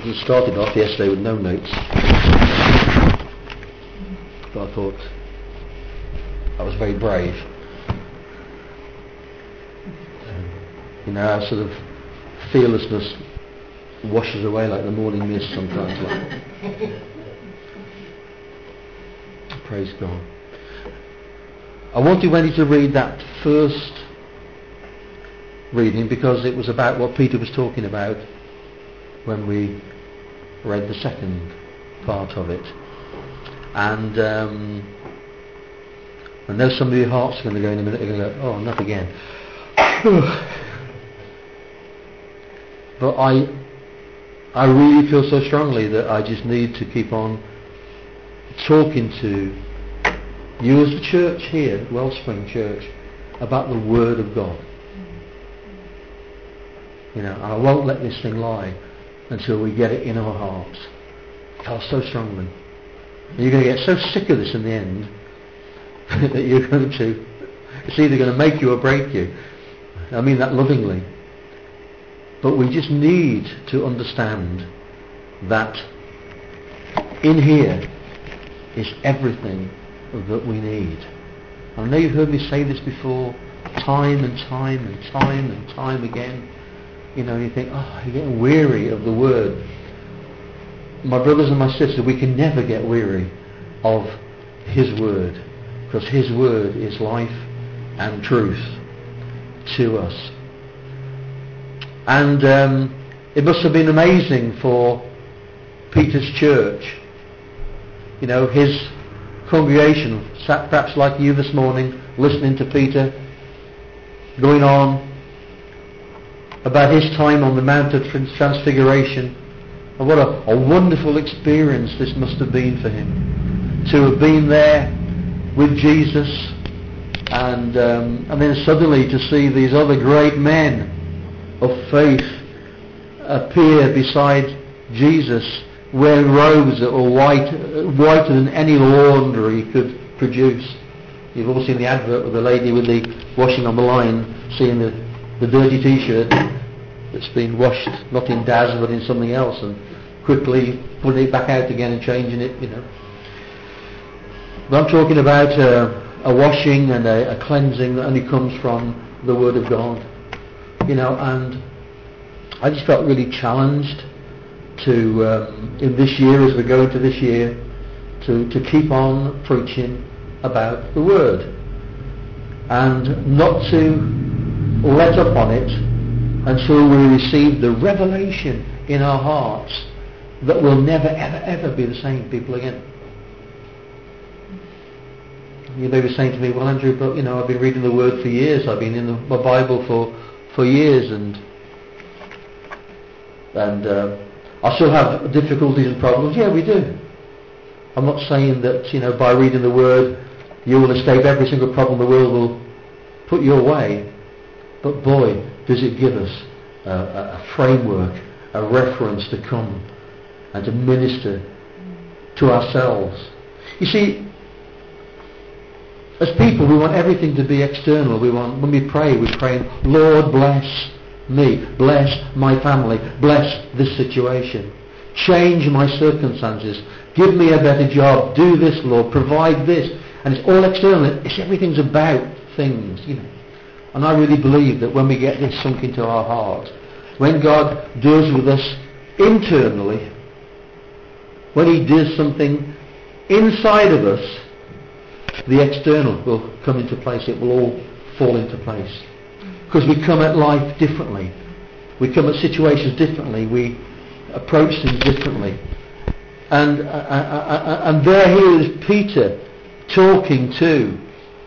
He started off yesterday with no notes, but I thought I was very brave. You know, our sort of fearlessness washes away like the morning mist sometimes. Praise God. I wanted Wendy to read that first reading because it was about what Peter was talking about when we read the second part of it. And I know some of your hearts are going to go in a minute, they're going to go, oh, not again. But I really feel so strongly that I just need to keep on talking to you as the church here, Wellspring Church, about the Word of God. You know, and I won't let this thing lie until we get it in our hearts. I feel so strongly. And you're going to get so sick of this in the end that you're going to, it's either going to make you or break you. I mean that lovingly. But we just need to understand that in here is everything that we need. I know you've heard me say this before, time and time and time and time again. You know, you think, oh, you're getting weary of the Word. My brothers and my sisters, we can never get weary of His Word, because His Word is life and truth to us. And it must have been amazing for Peter's church. You know, his congregation sat perhaps like you this morning, listening to Peter, going on about his time on the Mount of Transfiguration. And what a wonderful experience this must have been for him, to have been there with Jesus, and then suddenly to see these other great men of faith appear beside Jesus, wearing robes that were whiter than any laundry could produce. You've all seen the advert with the lady with the washing on the line, seeing the dirty t-shirt that's been washed, not in Daz but in something else, and quickly putting it back out again and changing it, you know. But I'm talking about a washing and a cleansing that only comes from the Word of God. You know, and I just felt really challenged to, in this year, as we go into this year, to keep on preaching about the Word, and not to let up on it until we receive the revelation in our hearts that we'll never, ever, ever be the same people again. You may be saying to me, well, Andrew, but, you know, I've been reading the Word for years, I've been in my Bible for years, and I still have difficulties and problems. Yeah, we do. I'm not saying that, you know, by reading the Word you will escape every single problem the world will put your way, but boy, does it give us a framework, a reference to come and to minister to ourselves. You see, as people, we want everything to be external. We want, when we pray, we're praying, Lord, bless me, bless my family, bless this situation, change my circumstances, give me a better job, do this, Lord, provide this. And it's all external. It's everything's about things, you know. And I really believe that when we get this sunk into our heart, when God deals with us internally, when He does something inside of us, the external will come into place. It will all fall into place. Because we come at life differently. We come at situations differently. We approach things differently. And there here is Peter talking to.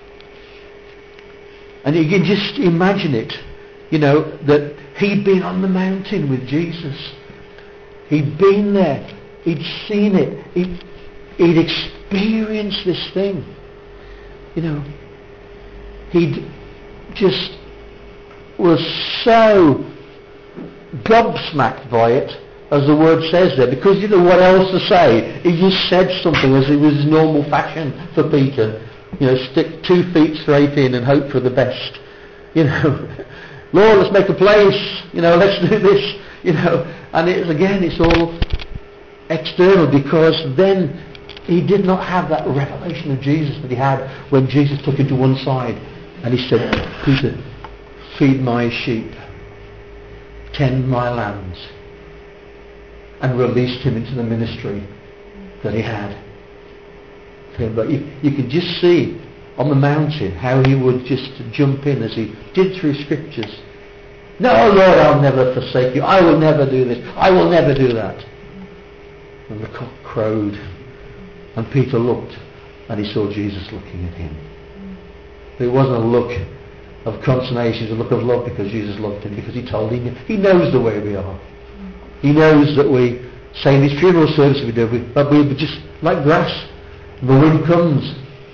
And you can just imagine it, you know, that he'd been on the mountain with Jesus. He'd been there. He'd seen it. He'd experienced this thing. You know, he'd just was so gobsmacked by it, as the word says there, because he didn't know what else to say. He just said something as it was his normal fashion for Peter. You know, stick 2 feet straight in and hope for the best. You know, Lord, let's make a place. You know, let's do this. You know, And it's all external, because then he did not have that revelation of Jesus that he had when Jesus took him to one side and he said, Peter, feed my sheep, tend my lambs, and released him into the ministry that he had. But you could just see on the mountain how he would just jump in as he did through scriptures. No, Lord, I'll never forsake you. I will never do this. I will never do that. And the cock crowed, and Peter looked, and he saw Jesus looking at him. It wasn't a look of consternation, it was a look of love, because Jesus loved him, because he told him, he knows the way we are. He knows that we say in these funeral services we do, but we're just like grass. The wind comes,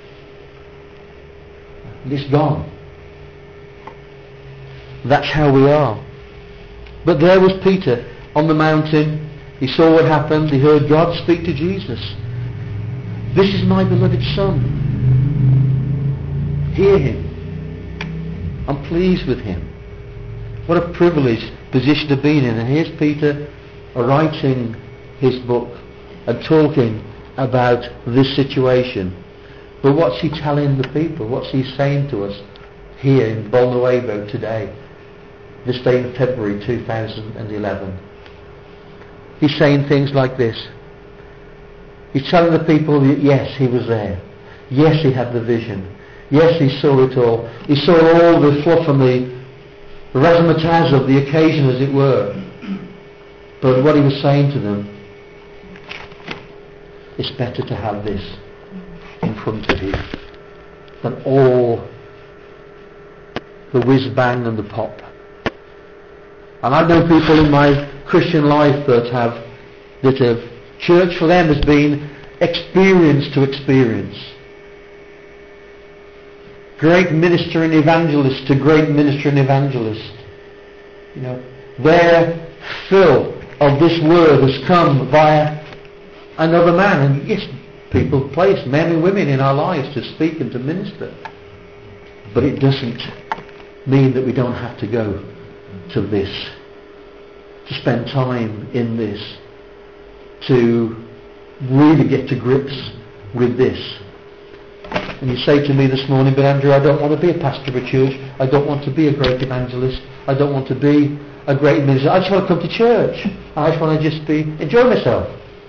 and it's gone. That's how we are. But there was Peter on the mountain. He saw what happened. He heard God speak to Jesus. This is my beloved Son. Hear him. I'm pleased with him. What a privileged position to be in. And here's Peter writing his book and talking about this situation. But what's he telling the people? What's he saying to us here in Bolnuevo today? This day in February 2011. He's saying things like this. He's telling the people that yes, he was there. Yes, he had the vision. Yes, he saw it all. He saw all the fluff and the razzmatazz of the occasion, as it were. But what he was saying to them, it's better to have this in front of you than all the whiz-bang and the pop. And I've known people in my Christian life that have church for them has been experience to experience. Great minister and evangelist to great minister and evangelist. You know, their fill of this word has come via another man. And yes, people place men and women in our lives to speak and to minister. But it doesn't mean that we don't have to go to this, to spend time in this, to really get to grips with this. And you say to me this morning, but Andrew, I don't want to be a pastor of a church. I don't want to be a great evangelist. I don't want to be a great minister. I just want to come to church. I just want to enjoy myself.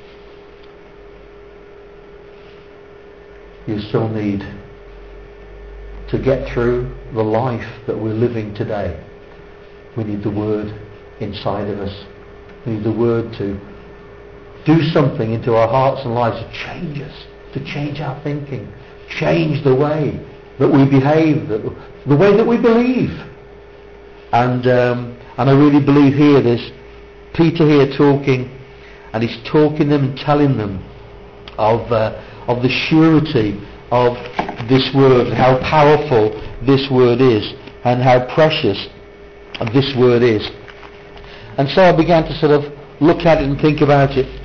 You still need to get through the life that we're living today. We need the Word inside of us. We need the Word to do something into our hearts and lives to change us, to change our thinking, change the way that we behave, the way that we believe. And I really believe here there's Peter here talking, and he's talking them and telling them of the surety of this word, how powerful this word is, and how precious this word is. And so I began to sort of look at it and think about it,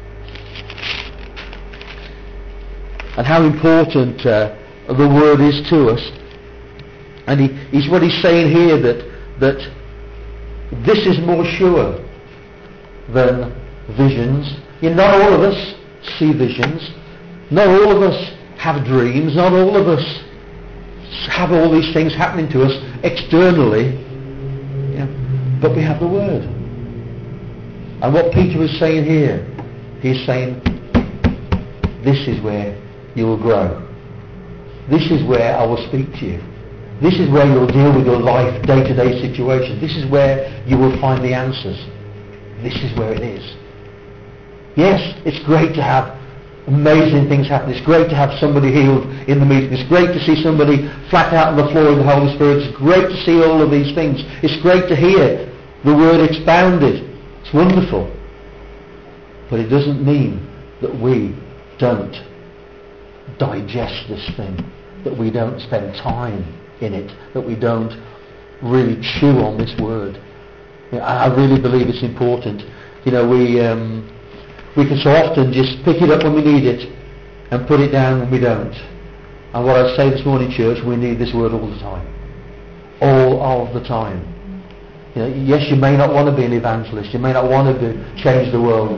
and how important the word is to us. And he's what he's saying here, that this is more sure than visions. Not all of us see visions. Not all of us have dreams. Not all of us have all these things happening to us externally. But we have the Word. And what Peter is saying here, he's saying, this is where you will grow. This is where I will speak to you. This is where you'll deal with your life, day-to-day situation. This is where you will find the answers. This is where it is. Yes, it's great to have amazing things happen. It's great to have somebody healed in the meeting. It's great to see somebody flat out on the floor in the Holy Spirit. It's great to see all of these things. It's great to hear the Word expounded. It's wonderful. But it doesn't mean that we don't digest this thing, that we don't spend time in it, that we don't really chew on this word. I really believe it's important. We can so often just pick it up when we need it and put it down when we don't. And what I say this morning, church, we need this word all the time. All of the time. You know, yes, you may not want to be an evangelist. You may not want to change the world.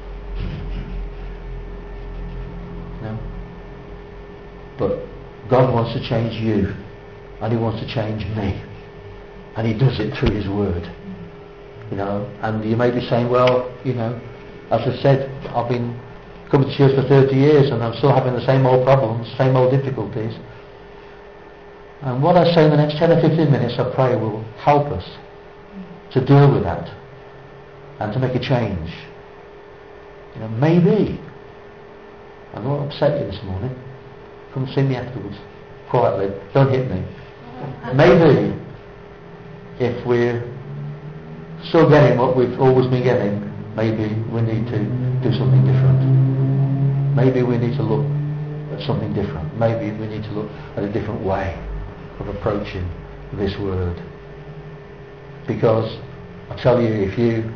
No. But God wants to change you. And He wants to change me. And He does it through His Word. You know, and you may be saying, well, you know, as I said, I've been coming to church for 30 years and I'm still having the same old problems, same old difficulties. And what I say in the next 10 or 15 minutes, I pray, will help us to deal with that and to make a change. You know, maybe, I don't want to upset you this morning. Come see me afterwards, quietly. Don't hit me. Maybe, if we're still getting what we've always been getting, maybe we need to do something different. Maybe we need to look at something different. Maybe we need to look at a different way of approaching this Word. Because I tell you, if you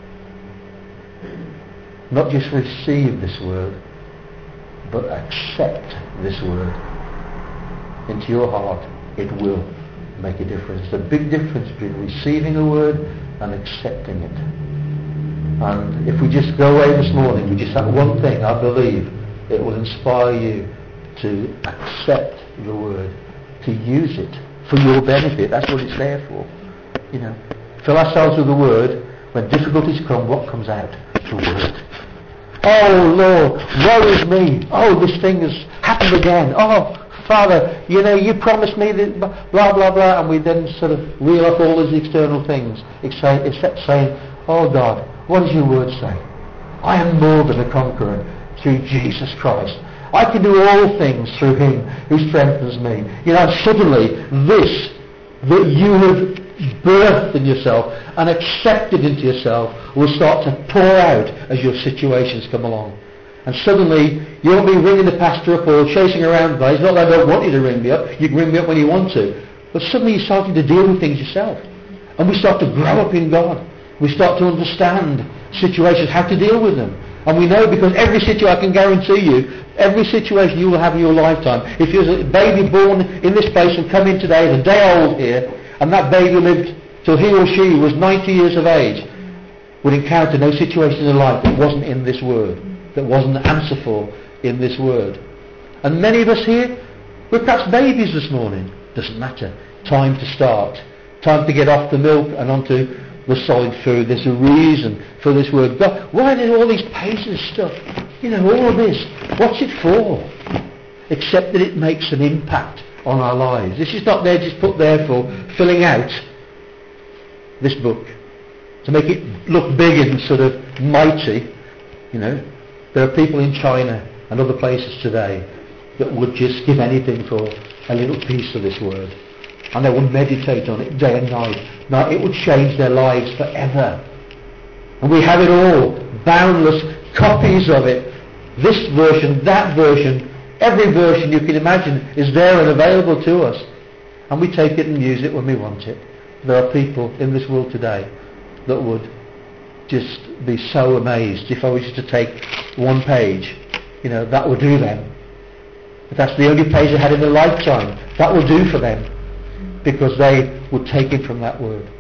not just receive this Word, but accept this Word into your heart, it will make a difference. There's a big difference between receiving a Word and accepting it. And if we just go away this morning with just that one thing, I believe it will inspire you to accept the Word, to use it for your benefit. That's what it's there for. You know, fill ourselves with the Word. When difficulties come, what comes out? The Word. Oh Lord, woe is me. Oh, this thing has happened again. Oh Father, you know, you promised me that blah blah blah, and we then sort of reel off all these external things, except saying, oh God, what does your Word say? I am more than a conqueror through Jesus Christ. I can do all things through Him who strengthens me. You know, suddenly this that you have birthed in yourself and accepted into yourself will start to pour out as your situations come along. And suddenly you won't be ringing the pastor up or chasing around the place. Not that I don't want you to ring me up. You can ring me up when you want to. But suddenly you're starting to deal with things yourself. And we start to grow up in God. We start to understand situations, how to deal with them. And we know, because every situation, I can guarantee you, every situation you will have in your lifetime, if you're a baby born in this place and come in today, the day old here, and that baby lived till he or she was 90 years of age, would encounter no situation in life that wasn't in this Word, that wasn't an answer for in this Word. And many of us here, we're perhaps babies this morning. Doesn't matter. Time to start. Time to get off the milk and onto the solid food. There's a reason for this Word. God, why do all these pages of stuff? You know, all of this. What's it for? Except that it makes an impact on our lives. This is not there just put there for filling out this book, to make it look big and sort of mighty. You know, there are people in China and other places today that would just give anything for a little piece of this Word. And they would meditate on it day and night. Now it would change their lives forever. And we have it all. Boundless copies of it. This version, that version, every version you can imagine is there and available to us. And we take it and use it when we want it. There are people in this world today that would just be so amazed if I was just to take one page. You know, that would do them. If that's the only page they had in their lifetime, that will do for them. Because they would take it from that Word.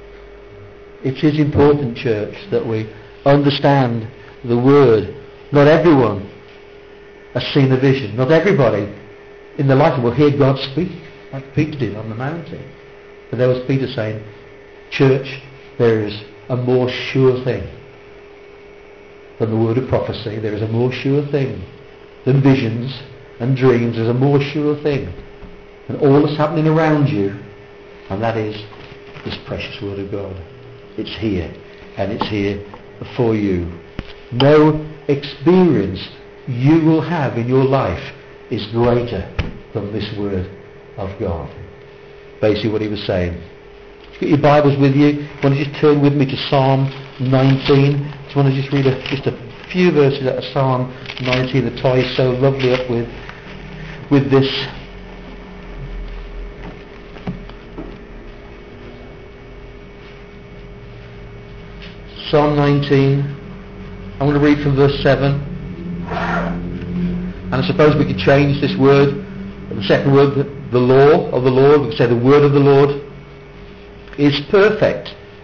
It is important, church, that we understand the Word. Not everyone has seen the vision. Not everybody in their life will hear God speak, like Peter did on the mountain. But there was Peter saying, church, there is a more sure thing than the word of prophecy. There is a more sure thing than visions and dreams. There's a more sure thing than all that's happening around you, and that is this precious Word of God. It's here, and it's here for you. No experience you will have in your life is greater than this Word of God. Basically what he was saying. Get your Bibles with you. You want to just turn with me to Psalm 19. Just want to just read just a few verses out of Psalm 19 that ties so lovely up with this. Psalm 19. I'm going to read from verse 7. And I suppose we could change this word, the second word, the law of the Lord. We could say the word of the Lord is perfect,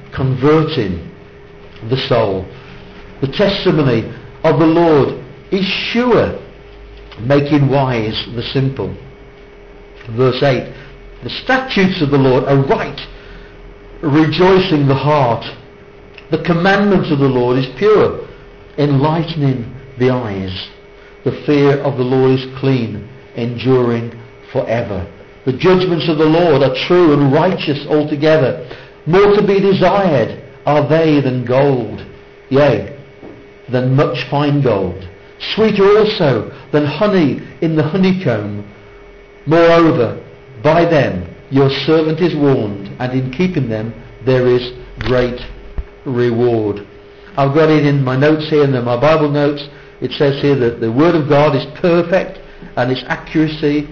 converting the soul. The testimony of the Lord is sure, making wise the simple. Verse 8, the statutes of the Lord are right, rejoicing the heart. The commandment of the Lord is pure, enlightening the eyes. The fear of the Lord is clean, enduring forever. The judgments of the Lord are true and righteous altogether. More to be desired are they than gold, yea, than much fine gold. Sweeter also than honey in the honeycomb. Moreover, by them your servant is warned, and in keeping them there is great reward. I've got it in my notes here, in my Bible notes. It says here that the Word of God is perfect and its accuracy,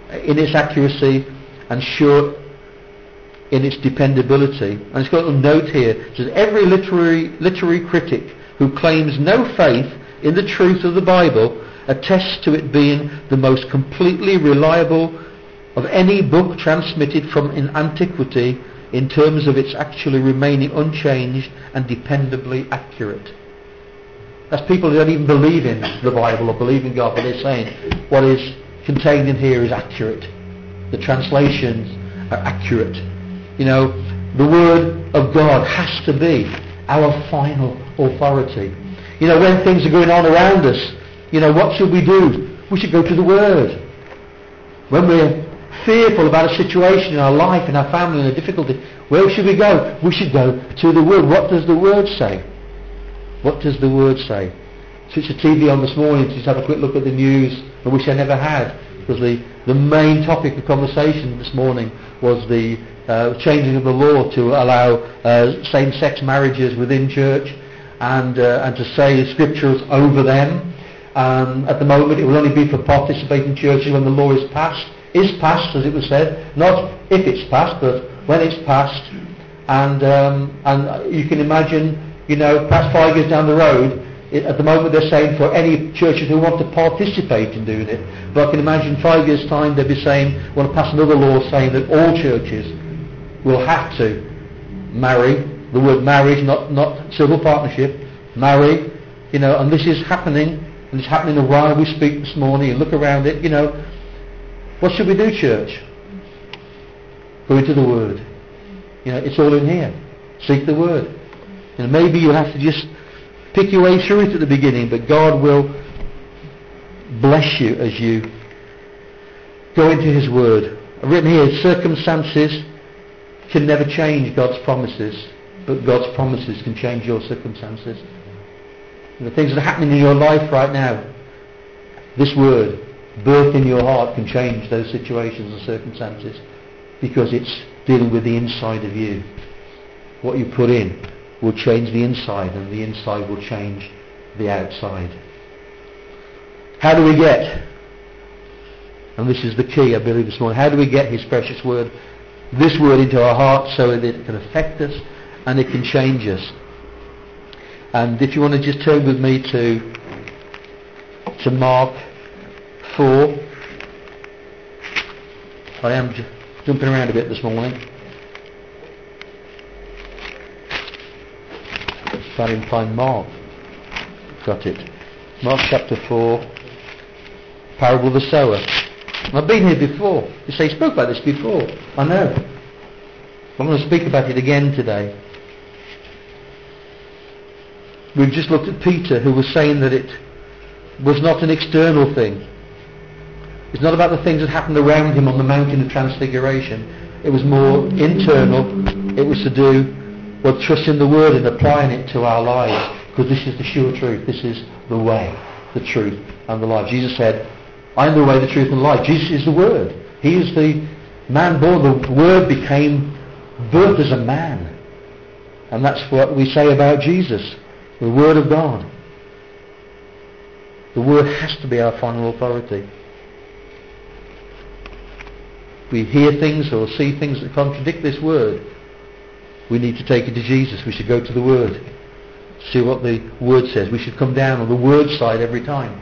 and sure in its dependability. And it's got a note here. It says every literary critic who claims no faith in the truth of the Bible attests to it being the most completely reliable of any book transmitted from in antiquity in terms of its actually remaining unchanged and dependably accurate. That's people who don't even believe in the Bible or believe in God, but they're saying what is contained in here is accurate. The translations are accurate. You know, the Word of God has to be our final authority. You know, when things are going on around us, you know, what should we do? We should go to the Word. When we're fearful about a situation in our life, in our family, in a difficulty, where should we go? We should go to the Word. What does the Word say? What does the Word say? Switch the TV on this morning to just have a quick look at the news. I wish I never had, because the main topic of conversation this morning was the changing of the law to allow same-sex marriages within church, and to say scriptures over them. At the moment, it will only be for participating churches when the law is passed, as it was said, not if it's passed, but when it's passed. And you can imagine, you know, perhaps 5 years down the road, at the moment they're saying for any churches who want to participate in doing it, but I can imagine 5 years' time they'll be saying, want to pass another law saying that all churches will have to marry, the word marriage, not civil partnership, marry, you know, and this is happening, and it's happening while we speak this morning, and look around it, you know. What should we do, church? Go into the Word. You know, it's all in here. Seek the Word. You know, maybe you'll have to just pick your way through it at the beginning, but God will bless you as you go into His Word. I've written here, circumstances can never change God's promises, but God's promises can change your circumstances. And the things that are happening in your life right now, this Word, birthed in your heart, can change those situations and circumstances, because it's dealing with the inside of you. What you put in will change the inside, and the inside will change the outside. How do we get, and this is the key I believe this morning, how do we get His precious Word, this Word, into our hearts so that it can affect us and it can change us? And if you want to just turn with me to Mark 4. I am jumping around a bit this morning. Try and find Mark. Got it. Mark chapter 4, parable of the sower. I've been here before. You say, you spoke about this before. I know. I'm going to speak about it again today. We've just looked at Peter, who was saying that it was not an external thing. It's not about the things that happened around him on the mountain of transfiguration. It was more internal. It was to do with trusting the Word and applying it to our lives, because this is the sure truth. This is the way, the truth, and the life. Jesus said, I am the way, the truth, and the life. Jesus is the Word. He is the man born. The Word became birth as a man. And that's what we say about Jesus, the Word of God. The Word has to be our final authority. If we hear things or see things that contradict this Word, we need to take it to Jesus. We should go to the Word, see what the Word says. We should come down on the Word side every time.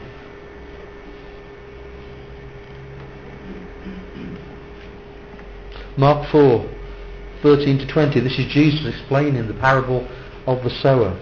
Mark 4, 13 to 20. This is Jesus explaining the parable of the sower.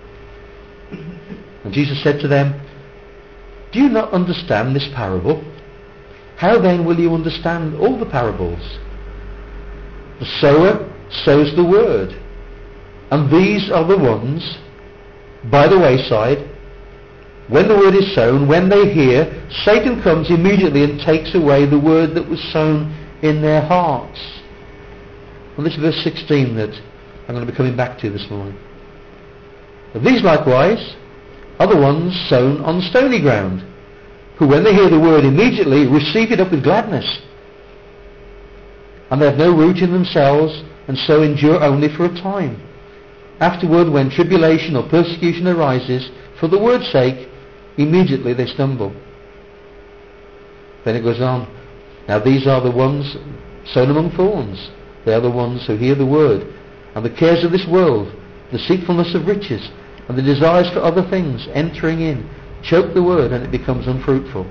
And Jesus said to them, "Do you not understand this parable? How then will you understand all the parables? The sower sows the word, and these are the ones by the wayside. When the word is sown, when they hear, Satan comes immediately and takes away the word that was sown in their hearts." And this is verse 16 that I'm going to be coming back to this morning. "These likewise are the ones sown on stony ground, who when they hear the word immediately receive it up with gladness. And they have no root in themselves, and so endure only for a time. Afterward, when tribulation or persecution arises, for the word's sake, immediately they stumble." Then it goes on, "Now these are the ones sown among thorns. They are the ones who hear the word, and the cares of this world, the deceitfulness of riches, and the desires for other things, entering in, choke the word, and it becomes unfruitful."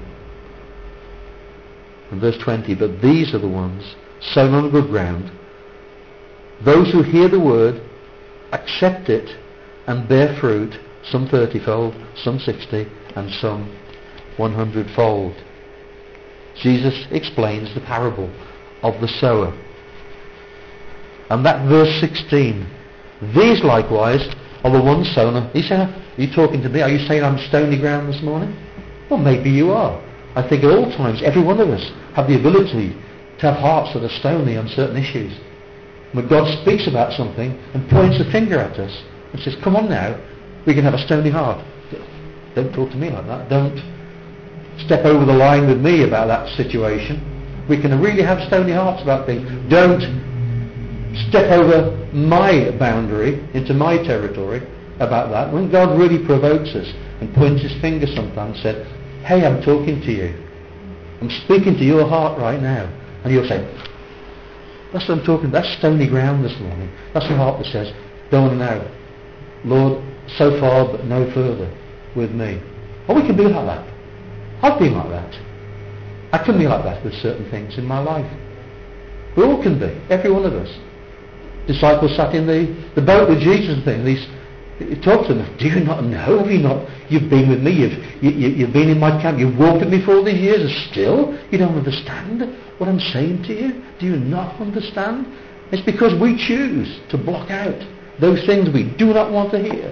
And verse 20, "But these are the ones sown on good ground, those who hear the word, accept it, and bear fruit, some 30-fold, some 60, and some 100-fold. Jesus explains the parable of the sower. And that verse 16, "These likewise are the ones sown." He said, "Are you talking to me? Are you saying I'm stony ground this morning?" Well, maybe you are. I think at all times, every one of us have the ability to have hearts that are stony on certain issues. When God speaks about something and points the finger at us and says, "Come on now, we can have a stony heart." Don't talk to me like that. Don't step over the line with me about that situation. We can really have stony hearts about things. Don't step over my boundary into my territory about that. When God really provokes us and points his finger sometimes and said, "Hey, I'm talking to you. I'm speaking to your heart right now." And you'll say, "That's what I'm talking about. That's stony ground this morning." That's the heart that says, "Don't want to know. Lord, so far but no further with me." Or we can be like that. I've been like that. I can be like that with certain things in my life. We all can be. Every one of us. Disciples sat in the boat with Jesus and things. He talked to them. "Do you not know? Have you not? You've been with me. You've been in my camp. You've walked with me for all these years, and still you don't understand what I'm saying to you? Do you not understand?" It's because we choose to block out those things we do not want to hear.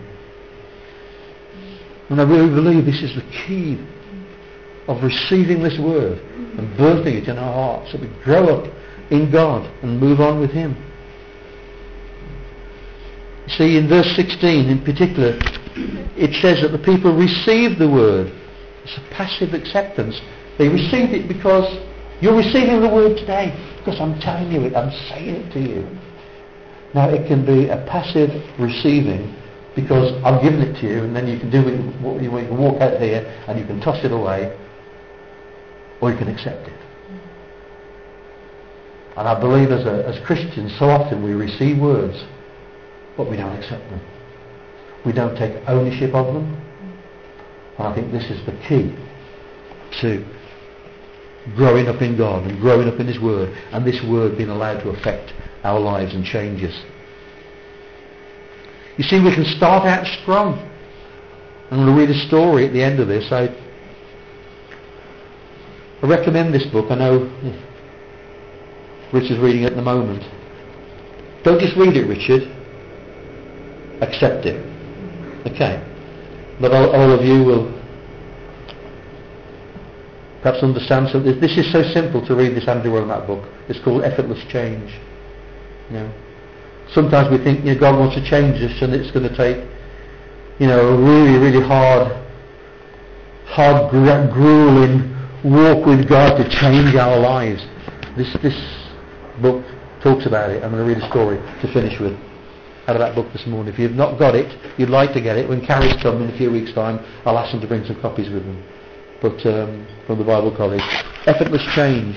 And I really believe this is the key of receiving this word and birthing it in our hearts, so we grow up in God and move on with him. See, in verse 16 in particular, it says that the people received the word. It's a passive acceptance. They received it because you're receiving the word today, because I'm telling you it, I'm saying it to you. Now it can be a passive receiving because I've given it to you, and then you can do it. You can walk out here and you can toss it away, or you can accept it. And I believe as Christians, so often we receive words, but we don't accept them. We don't take ownership of them. And I think this is the key to growing up in God and growing up in his word, and this word being allowed to affect our lives and change us. You see, we can start out strong. I'm going to read a story at the end of this. I recommend this book. I know Richard's reading it at the moment. Don't just read it, Richard. Accept it. Okay. But all of you will perhaps understand something. This is so simple to read, this Andrew Womack book. It's called Effortless Change. You know, sometimes we think, God wants to change us, and it's going to take, a really, really hard, grueling walk with God to change our lives. This book talks about it. I'm going to read a story to finish with out of that book this morning. If you've not got it, you'd like to get it. When Carrie's come in a few weeks' time, I'll ask them to bring some copies with them. But from the Bible College, Effortless Change.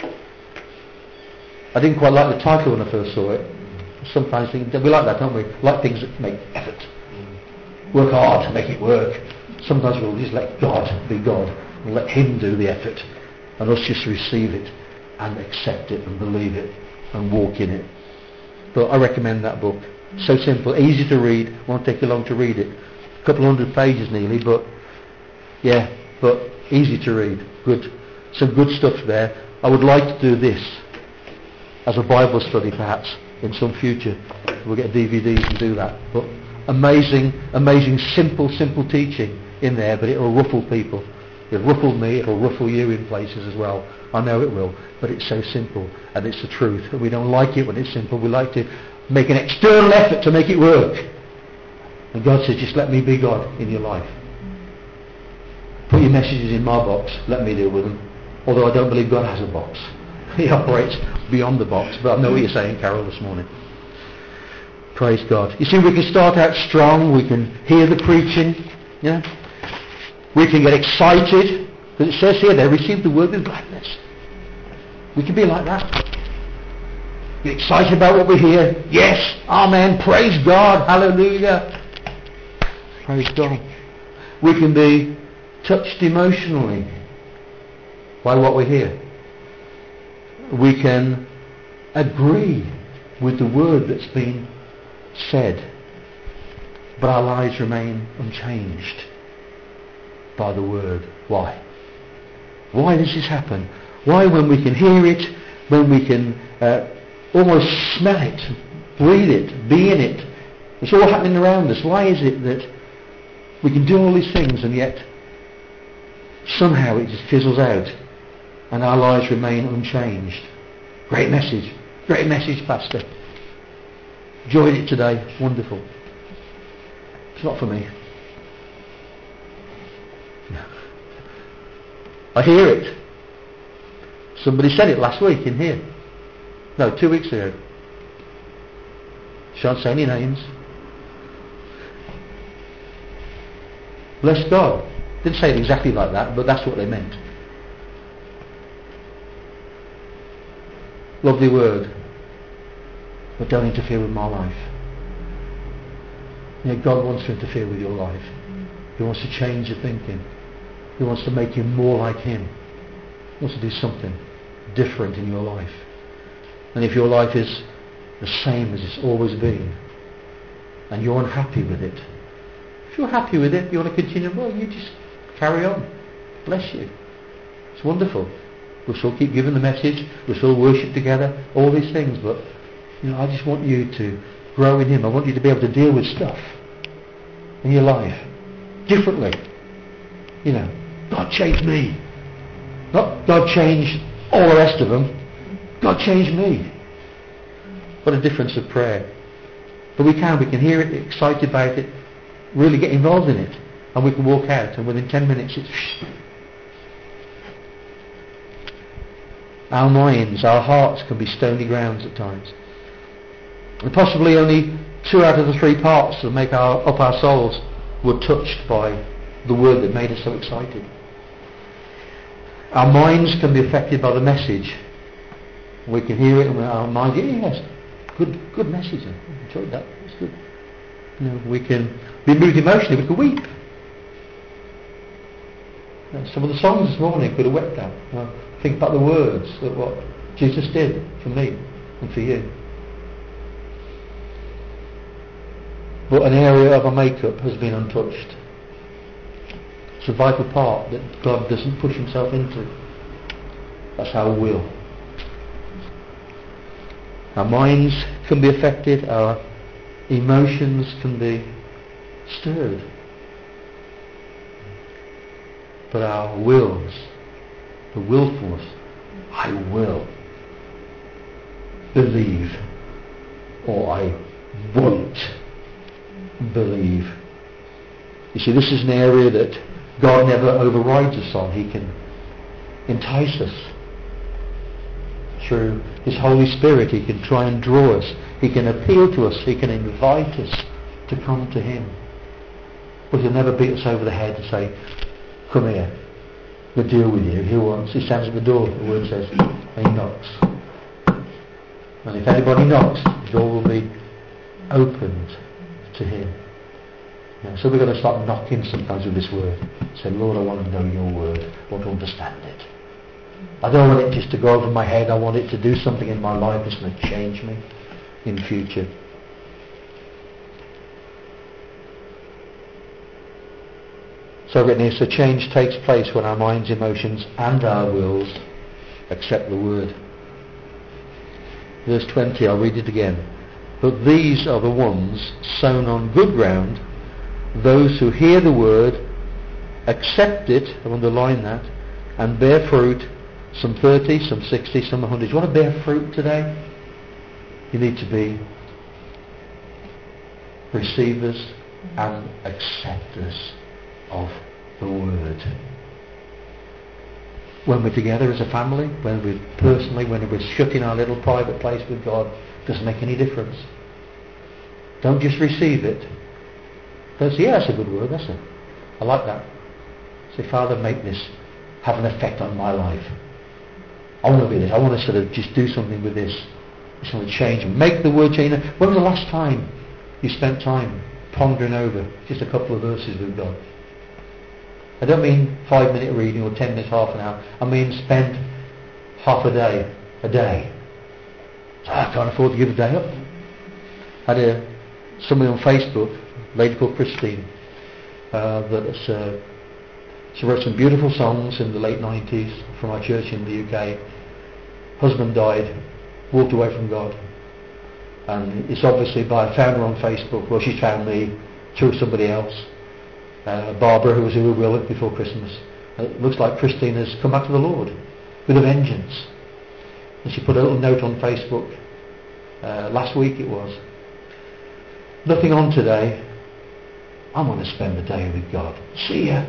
I didn't quite like the title when I first saw it. Sometimes we like that, don't we? Like things that make effort. Work hard to make it work. Sometimes we'll just let God be God and let him do the effort, and us just receive it and accept it and believe it and walk in it. But I recommend that book. So simple, easy to read, won't take you long to read it. A couple of 100 pages nearly, but easy to read. Good. Some good stuff there. I would like to do this as a Bible study perhaps in some future. We'll get DVDs and do that. But amazing, simple teaching in there, but it'll ruffle people. It'll ruffle me, it'll ruffle you in places as well. I know it will, but it's so simple and it's the truth. And we don't like it when it's simple. We like to make an external effort to make it work. And God says, just let me be God in your life. Put your messages in my box, let me deal with them. Although I don't believe God has a box. He operates beyond the box. But I know what you're saying, Carol, this morning. Praise God. You see, we can start out strong. We can hear the preaching. Yeah. We can get excited. Because it says here, they received the word with gladness. We can be like that. Get excited about what we hear. Yes. Amen. Praise God. Hallelujah. Praise God. We can be touched emotionally by what we hear. We can agree with the word that's been said, but our lives remain unchanged by the word. Why? Why does this happen? Why, when we can hear it, when we can almost smell it, breathe it, be in it, it's all happening around us. Why is it that we can do all these things and yet somehow it just fizzles out and our lives remain unchanged? Great message, Pastor. Enjoyed it today, wonderful. It's not for me. No. I hear it. Somebody said it last week in here. No, 2 weeks ago. Shan't say any names. Bless God. Didn't say it exactly like that, but that's what they meant. Lovely word, but don't interfere with my life. You know, God wants to interfere with your life. He wants to change your thinking. He wants to make you more like Him. He wants to do something different in your life. And if your life is the same as it's always been, and you're unhappy with it, if you're happy with it, you want to continue, well, you just carry on. Bless you. It's wonderful. We'll still keep giving the message. We'll still worship together. All these things. But, I just want you to grow in Him. I want you to be able to deal with stuff in your life differently. God changed me. Not God changed all the rest of them. God changed me. What a difference of prayer. But we can hear it, get excited about it, really get involved in it, and we can walk out, and within 10 minutes it's... Our minds, our hearts can be stony grounds at times. And possibly only 2 out of the 3 parts that make up our souls were touched by the word that made us so excited. Our minds can be affected by the message. We can hear it and our mind, yes, good message. I enjoyed that. It's good. We can be moved emotionally. We can weep. Some of the songs this morning could have wept at. Think about the words that what Jesus did for me and for you. But an area of our makeup has been untouched. It's a vital part that God doesn't push Himself into. That's our will. Our minds can be affected, our emotions can be stirred. But our wills, the willfulness, I will believe, or I won't believe. You see, this is an area that God never overrides us on. He can entice us through His Holy Spirit. He can try and draw us. He can appeal to us. He can invite us to come to Him. But He'll never beat us over the head and say, come here, we'll deal with you. He stands at the door, the word says, and He knocks. And if anybody knocks, the door will be opened to Him. So we've got to start knocking sometimes with this word. Say, Lord, I want to know your word. I want to understand it. I don't want it just to go over my head. I want it to do something in my life that's going to change me. in future. So I've written here, so change takes place when our minds, emotions and our wills accept the word. Verse 20, I'll read it again. But these are the ones sown on good ground, those who hear the word, accept it, I've underlined that, and bear fruit, some 30, some 60, some 100. Do you want to bear fruit today? You need to be receivers and acceptors of the word. When we're together as a family, when we're personally, when we're shut in our little private place with God, doesn't make any difference. Don't just receive it. Don't say, yeah, that's a good word, that's it. I like that. Say, Father, make this have an effect on my life. I want to be this. I want to sort of just do something with this. It's going to change. Make the word change. When was the last time you spent time pondering over just a couple of verses with God? I don't mean 5-minute reading or 10 minutes, half an hour. I mean spend half a day. I can't afford to give a day up. I had somebody on Facebook, a lady called Christine, she wrote some beautiful songs in the late 90s from our church in the UK. Husband died, walked away from God. And it's obviously I found her on Facebook. Well, she found me through somebody else. Barbara, who was here with Will before Christmas. It looks like Christine has come back to the Lord with a vengeance. And she put a little note on Facebook, last week it was. Nothing on today. I want to spend the day with God. See ya.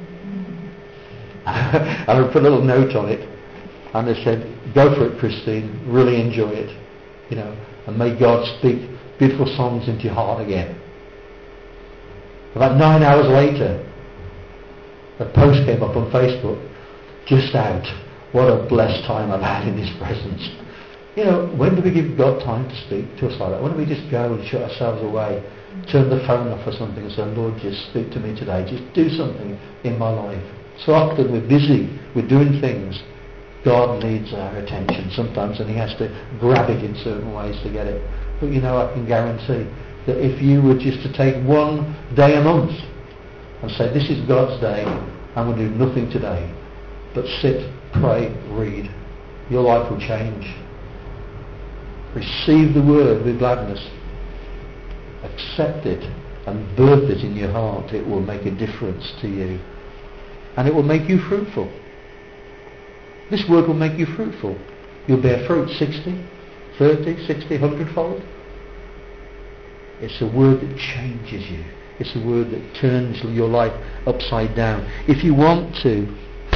And I put a little note on it, and they said, go for it, Christine, really enjoy it, and may God speak beautiful songs into your heart again. About 9 hours later, a post came up on Facebook, just out, what a blessed time I've had in His presence. When do we give God time to speak to us like that? When do we just go and shut ourselves away, turn the phone off or something and say, Lord, just speak to me today, just do something in my life. So often we're busy, we're doing things. God needs our attention sometimes, and He has to grab it in certain ways to get it. But I can guarantee that if you were just to take one day a month and say, this is God's day, I'm going to do nothing today but sit, pray, read, your life will change. Receive the word with gladness. Accept it and birth it in your heart. It will make a difference to you. And it will make you fruitful. This word will make you fruitful. You'll bear fruit 60, 30, 60, 100-fold. It's a word that changes you. It's a word that turns your life upside down. If you want to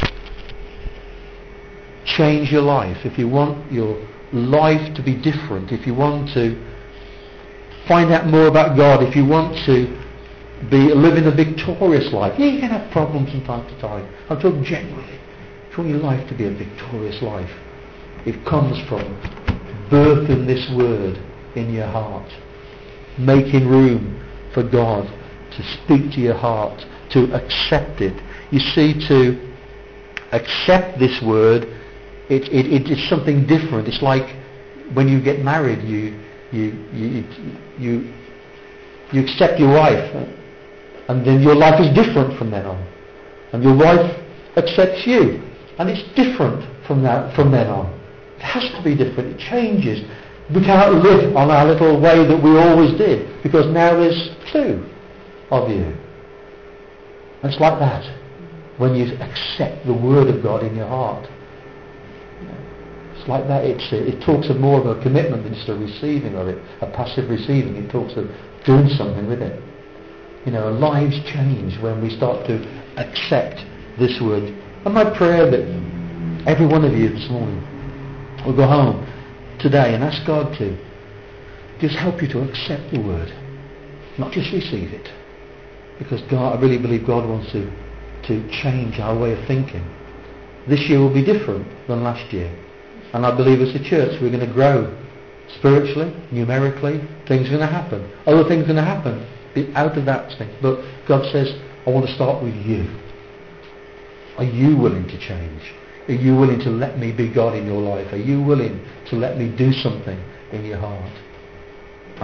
change your life, if you want your life to be different, if you want to find out more about God, if you want to be living a victorious life. Yeah, you can have problems from time to time. I'm talking generally. If you want your life to be a victorious life, it comes from birthing this word in your heart, making room for God to speak to your heart, to accept it. You see, to accept this word, it is something different. It's like when you get married, you accept your wife, and then your life is different from then on. And your wife accepts you, and it's different from then on. It has to be different. It changes. We cannot live on our little way that we always did, because now there's two of you. And it's like that when you accept the word of God in your heart. It's like that. It talks of more of a commitment than just a receiving of it, a passive receiving. It talks of doing something with it. Lives change when we start to accept this word. And my prayer that every one of you this morning will go home today and ask God to just help you to accept the word, not just receive it. Because God, I really believe God wants to change our way of thinking. This year will be different than last year. And I believe as a church we're going to grow spiritually, numerically. Things are going to happen. Other things are going to happen out of that thing. But God says, I want to start with you. Are you willing to change? Are you willing to let me be God in your life? Are you willing to let me do something in your heart?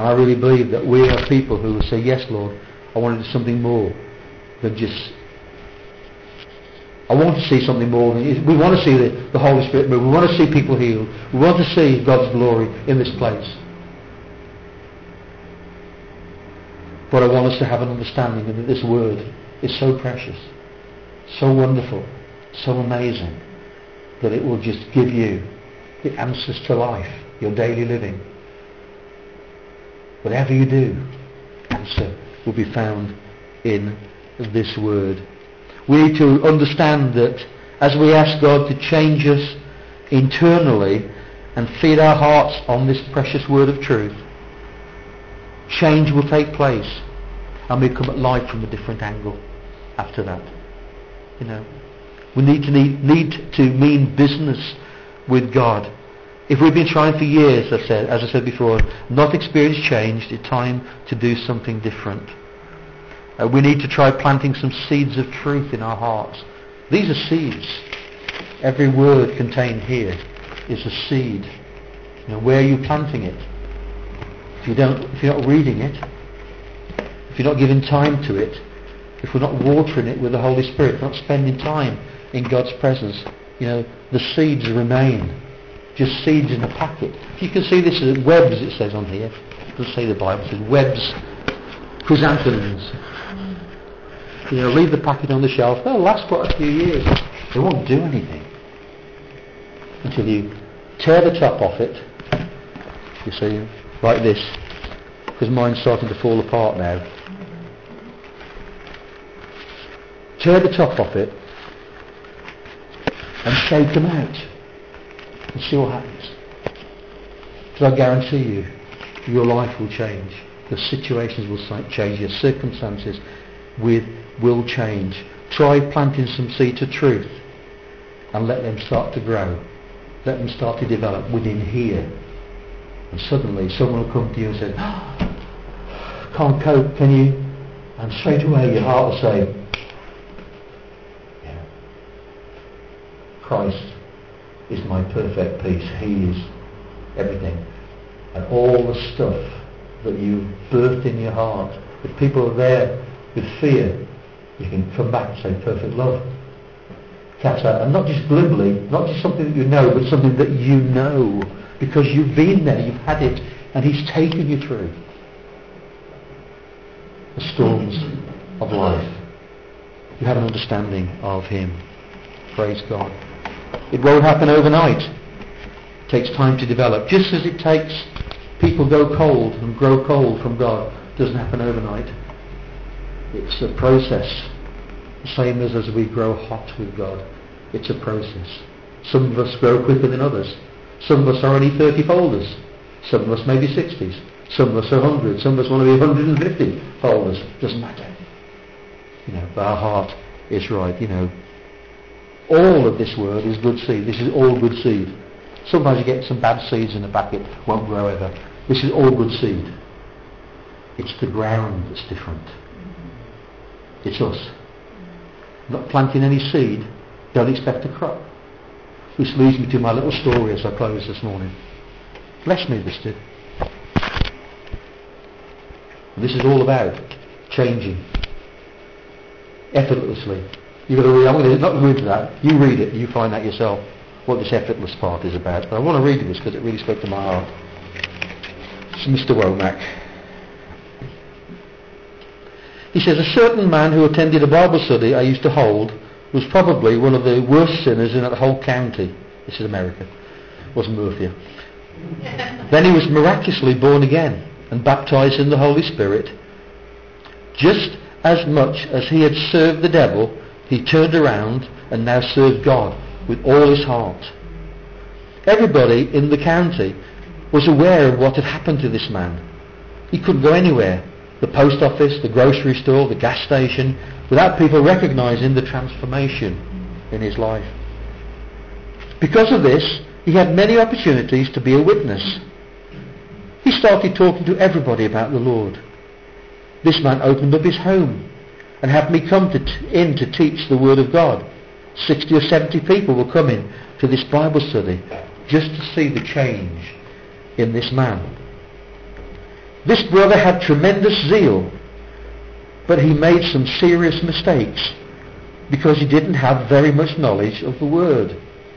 And I really believe that we are people who will say, yes, Lord, I want to do something more than just... I want to see something more than... We want to see the Holy Spirit move. We want to see people healed. We want to see God's glory in this place. But I want us to have an understanding that this word is so precious, so wonderful, so amazing, that it will just give you the answers to life, your daily living. Whatever you do, the answer will be found in this word. We need to understand that as we ask God to change us internally and feed our hearts on this precious word of truth, change will take place and we come at life from a different angle after that. You know, we need to mean business with God. If we've been trying for years, as I said before, not experienced change, it's time to do something different. We need to try planting some seeds of truth in our hearts. These are seeds. Every word contained here is a seed. You know, where are you planting it? If you're not reading it, if you're not giving time to it, if we're not watering it with the Holy Spirit, if we're not spending time in God's presence, you know, the seeds remain. Just seeds in a packet. If you can see this as webs, it says on here. It doesn't say the Bible, it says webs, chrysanthemums. You know, leave the packet on the shelf. They'll last quite a few years. They won't do anything until you tear the top off it. You see, like this, because mine's starting to fall apart now. Tear the top off it and shake them out and see what happens. Because I guarantee you, your life will change. Your situations will change. Your circumstances will change. Try planting some seeds of truth and let them start to grow. Let them start to develop within here. And suddenly someone will come to you and say, can't cope, can you? And straight away your heart will say, yeah, Christ is my perfect peace. He is everything. And all the stuff that you've birthed in your heart, if people are there with fear, you can come back and say perfect love. Cast out. And not just glibly, not just something that you know, but something that you know. Because you've been there, you've had it, and He's taken you through the storms of life. You have an understanding of Him. Praise God. It won't happen overnight. It takes time to develop. Just as it takes people go cold and grow cold from God. It doesn't happen overnight. It's a process. The same as we grow hot with God. It's a process. Some of us grow quicker than others. Some of us are only 30 folders. Some of us maybe 60s. Some of us are 100. Some of us want to be 150 folders. Doesn't matter. You know, but our heart is right. You know, all of this word is good seed. This is all good seed. Sometimes you get some bad seeds in the packet, won't grow ever. This is all good seed. It's the ground that's different. It's us. Not planting any seed, don't expect a crop. Which leads me to my little story as I close this morning. Bless me, this did. And this is all about changing effortlessly. You've got to read. I'm going to not go into that. You read it. You find out yourself what this effortless part is about. But I want to read this because it really spoke to my heart. It's Mr. Womack. He says, a certain man who attended a Bible study I used to hold was probably one of the worst sinners in that whole county. This is America. It wasn't Murphy. Then he was miraculously born again and baptized in the Holy Spirit. Just as much as he had served the devil, he turned around and now served God with all his heart. Everybody in the county was aware of what had happened to this man. He couldn't go anywhere. The post office, the grocery store, the gas station, without people recognizing the transformation in his life. Because of this, he had many opportunities to be a witness. He started talking to everybody about the Lord. This man opened up his home and had me come in to teach the Word of God. 60 or 70 people were coming to this Bible study just to see the change in this man. This brother had tremendous zeal, but he made some serious mistakes because he didn't have very much knowledge of the Word.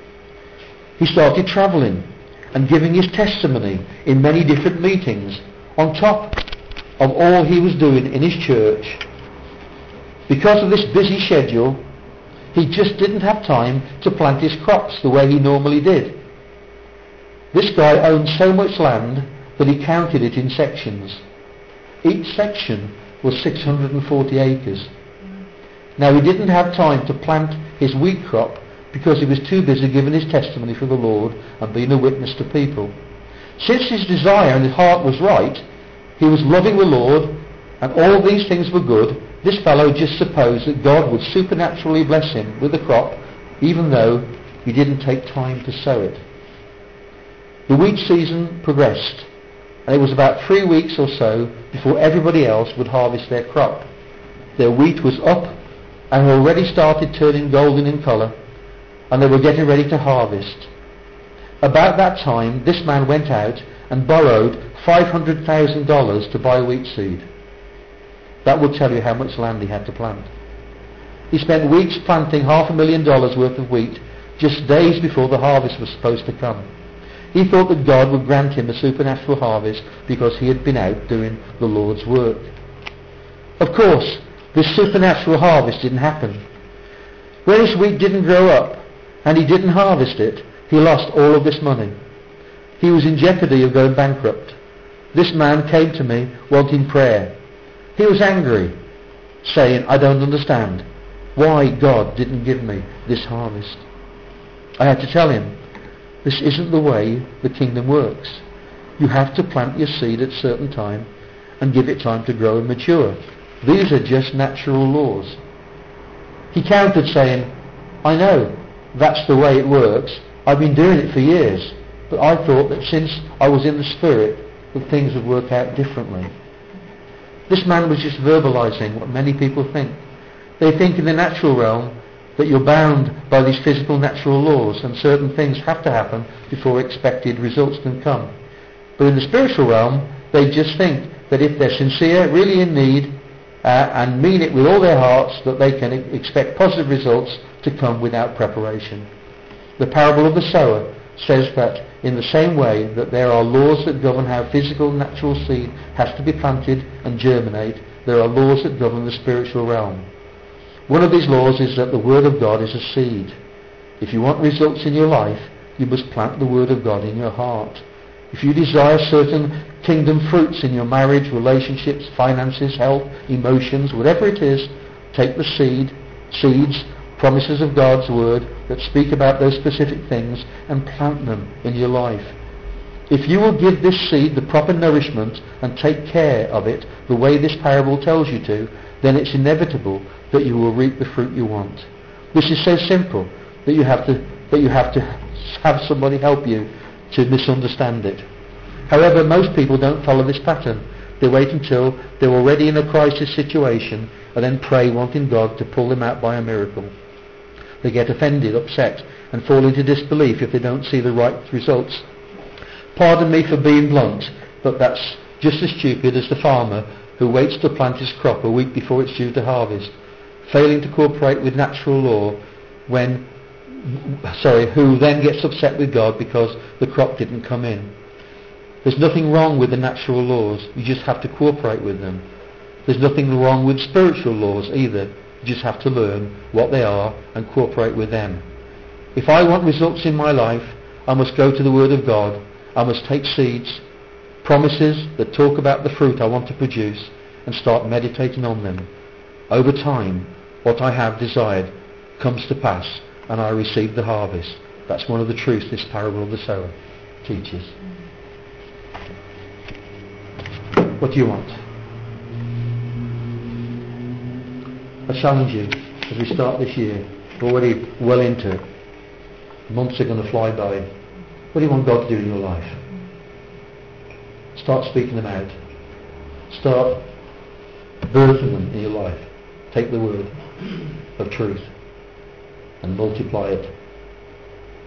He started travelling and giving his testimony in many different meetings on top of all he was doing in his church. Because of this busy schedule, he just didn't have time to plant his crops the way he normally did. This guy owned so much land that he counted it in sections. Each section was 640 acres. Now, he didn't have time to plant his wheat crop because he was too busy giving his testimony for the Lord and being a witness to people. Since his desire and his heart was right, he was loving the Lord, and all these things were good, this fellow just supposed that God would supernaturally bless him with the crop, even though he didn't take time to sow it. The wheat season progressed, and it was about 3 weeks or so before everybody else would harvest their crop. Their wheat was up and had already started turning golden in colour, and they were getting ready to harvest. About that time, this man went out and borrowed $500,000 to buy wheat seed. That will tell you how much land he had to plant. He spent weeks planting $500,000 worth of wheat just days before the harvest was supposed to come. He thought that God would grant him a supernatural harvest because he had been out doing the Lord's work. Of course, this supernatural harvest didn't happen. When his wheat didn't grow up and he didn't harvest it, he lost all of this money. He was in jeopardy of going bankrupt. This man came to me wanting prayer. He was angry, saying, I don't understand why God didn't give me this harvest. I had to tell him, this isn't the way the kingdom works. You have to plant your seed at a certain time and give it time to grow and mature. These are just natural laws. He countered saying, I know that's the way it works. I've been doing it for years, but I thought that since I was in the Spirit that things would work out differently. This man was just verbalizing what many people think. They think in the natural realm that you're bound by these physical natural laws and certain things have to happen before expected results can come. But in the spiritual realm, they just think that if they're sincere, really in need, and mean it with all their hearts, that they can expect positive results to come without preparation. The parable of the sower says that in the same way that there are laws that govern how physical natural seed has to be planted and germinate, there are laws that govern the spiritual realm. One of these laws is that the Word of God is a seed. If you want results in your life, you must plant the Word of God in your heart. If you desire certain kingdom fruits in your marriage, relationships, finances, health, emotions, whatever it is, take the seeds, promises of God's Word that speak about those specific things and plant them in your life. If you will give this seed the proper nourishment and take care of it the way this parable tells you to, then it's inevitable that you will reap the fruit you want. This is so simple that you have to have somebody help you to misunderstand it. However, most people don't follow this pattern. They wait until they're already in a crisis situation and then pray wanting God to pull them out by a miracle. They get offended, upset, and fall into disbelief if they don't see the right results. Pardon me for being blunt, but that's just as stupid as the farmer who waits to plant his crop a week before it's due to harvest, failing to cooperate with natural law who then gets upset with God because the crop didn't come in. There's nothing wrong with the natural laws, you just have to cooperate with them. There's nothing wrong with spiritual laws either, you just have to learn what they are and cooperate with them. If I want results in my life, I must go to the Word of God, I must take seeds, promises that talk about the fruit I want to produce, and start meditating on them. Over time, what I have desired comes to pass, and I receive the harvest. That's one of the truths this parable of the sower teaches. What do you want? I challenge you, as we start this year, we're already well into it. Months are going to fly by. What do you want God to do in your life? Start speaking them out. Start birthing them in your life. Take the word of truth and multiply it.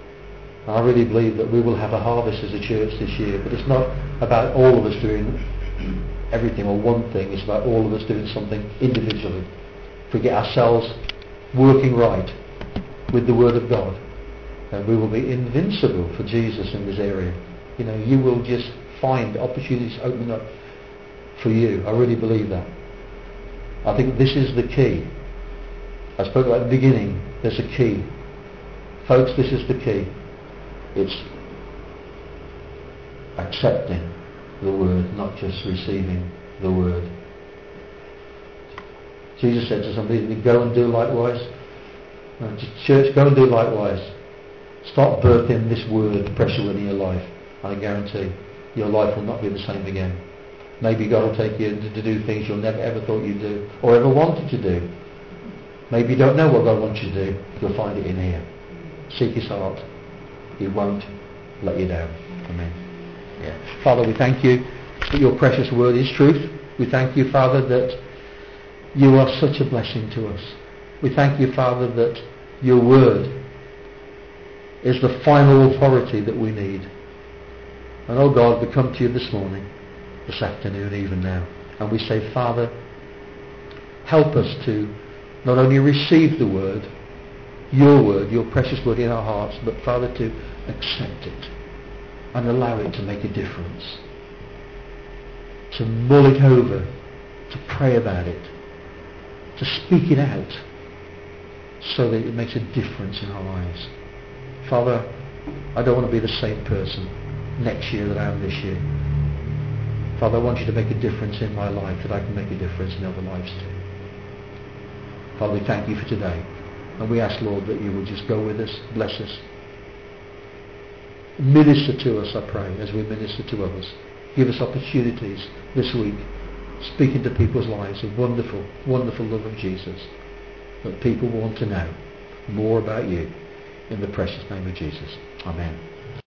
I really believe that we will have a harvest as a church this year, but it's not about all of us doing everything or one thing. It's about all of us doing something individually. If we get ourselves working right with the Word of God, then we will be invincible for Jesus in this area. You know, you will just find opportunities opening up for you. I really believe that. I think this is the key. I spoke about at the beginning. There's a key. Folks, this is the key. It's accepting the Word, not just receiving the Word. Jesus said to somebody, go and do likewise. Church, go and do likewise. Start birthing this Word, precious word in your life. I guarantee your life will not be the same again. Maybe God will take you to do things you'll never ever thought you'd do or ever wanted to do. Maybe you don't know what God wants you to do. You'll find it in here. Seek His heart. He won't let you down. Amen. Yeah. Father, we thank you that your precious word is truth. We thank you, Father, that you are such a blessing to us. We thank you, Father, that your word is the final authority that we need. And oh God, we come to you this morning, this afternoon, even now, and we say, Father, help us to not only receive the word, your precious word in our hearts, but Father, to accept it and allow it to make a difference. To mull it over, to pray about it, to speak it out, so that it makes a difference in our lives. Father, I don't want to be the same person next year that I am this year. Father, I want you to make a difference in my life, that I can make a difference in other lives too. Father, we thank you for today. And we ask, Lord, that you will just go with us, bless us. Minister to us, I pray, as we minister to others. Give us opportunities this week, speaking to people's lives, a wonderful, wonderful love of Jesus, that people want to know more about you. In the precious name of Jesus. Amen.